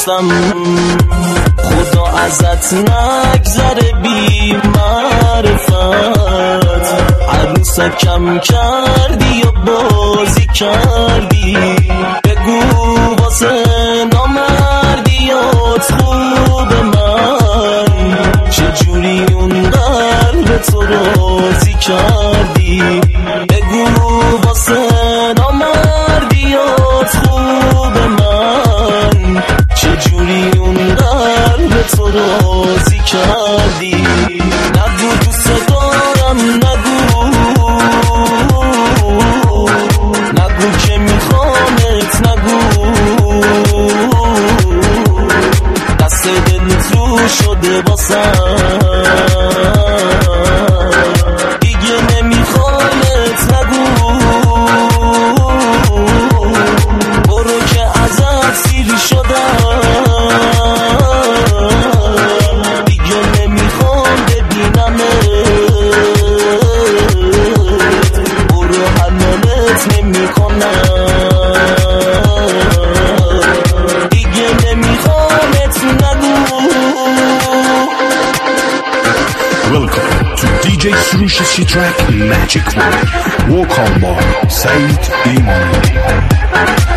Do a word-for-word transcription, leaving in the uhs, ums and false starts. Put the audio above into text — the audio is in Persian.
هستم، خدا ازت نگذره بی معرفت. عروسکم کردی و بازی کردی، بگو واسه نامردیات خوب من، چجوری اون قلب تو راضی کردی. بگو واسه نامردیات خوب من، چجوری اون قلب تو راضی کردی. نگو دوست دارم، نگو نگو که میخوامت، نگو دست دل تو شده باسم، دیگه نمیخوامت، نگو برو که ازت سیر شدم، دیگه نمیخوام ببینمت، برو حلالت نمیکنم، دیگه نمیخوامت، نگو. Welcome to دی جی Srush's track Magic One. Walk on by Said Imani.